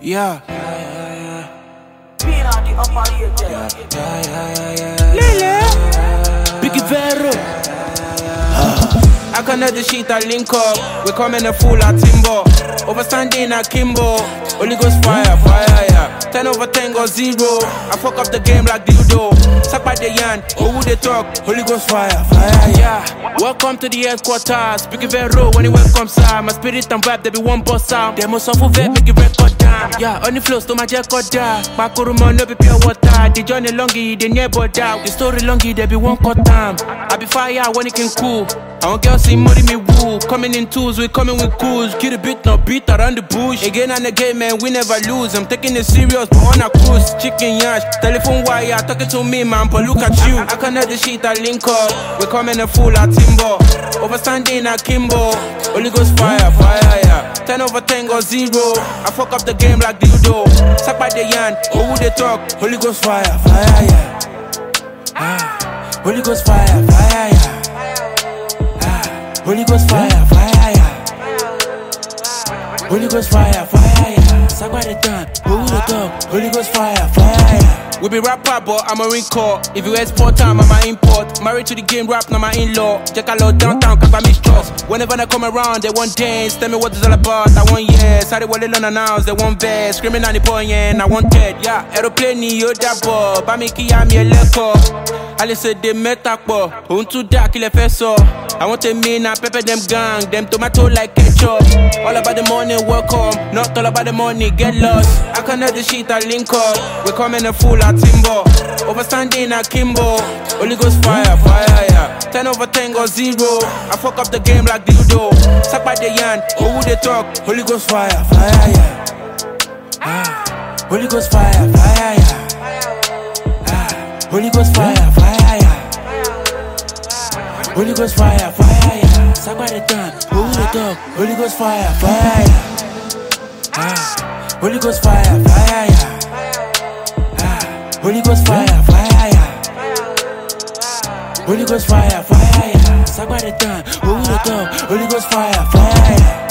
Yeah. Being on the upper ear there. Lele. Biggie Vero. I connect the shit, I link up. We coming a full at Timbo. Overstanding at Kimbo. Holy Ghost fire, yeah. 10 over 10 got 0. I fuck up the game like dildo. Suck by the yan, who would they talk? Holy Ghost fire, yeah. Welcome to the headquarters. Biggie Vero, when it welcomes out. My spirit and vibe, they be one boss sound. They must suffer vet, make it record down. Yeah, on the flows to my record down. My kuruma no be pure water. The journey longy, they never doubt. The story longy, they be one cut time. I be fire when it can cool. I want girls see money me woo. Coming in twos, we coming with cools. Get a bit, no beat around the bush. Again and again, man, we never lose. I'm taking it serious, but on a cruise. Chicken yash, telephone wire, talking to me, man, but look at you. I connect the shit, I link up. We coming a full at Timbo. Overstanding at Kimbo. Holy Ghost fire, yeah. 10 over 10 got 0. I fuck up the game like dildo. Suck by the yan, who would they talk? Holy Ghost fire, yeah. Holy Ghost fire, yeah. Holy Ghost fire, yeah. Holy Ghost fire, yeah. Suck by the time, who would they talk? Holy Ghost fire, yeah. We be rapper, but I'm a ring call. If you export time, I'm a import. Married to the game, rap, now my in-law. Check a lot downtown, cause I mistrust. Whenever they come around, they want dance. Tell me what it's all about, I want yes. How they want it unannounced, they want best. Screaming on the point, yeah, I want dead, yeah. Aeroplane, you that boy. Bamiki, I'm your leco. I listen, they metakbo. Unto dark, kill a fesso. I want to mean, I pepper them gang. Them tomato like ketchup. All about the money, welcome. Not all about the money, get lost. I connect the shit, I link up. We coming a full at Timbo. Overstanding at Kimbo. Holy Ghost fire, yeah. 10 over 10 got 0. I fuck up the game like dildo. Suck by the yan, who would they talk? Holy Ghost fire, yeah. Holy Ghost fire, yeah. Holy Ghost fire, yeah. Holy Ghost fire, yeah. Suck by the time, who would they talk? Holy Ghost fire, yeah. Holy Ghost fire, yeah. Holy Ghost fire, yeah. Holy Ghost fire, yeah. Suck by the time, who would they talk? Holy Ghost fire, yeah.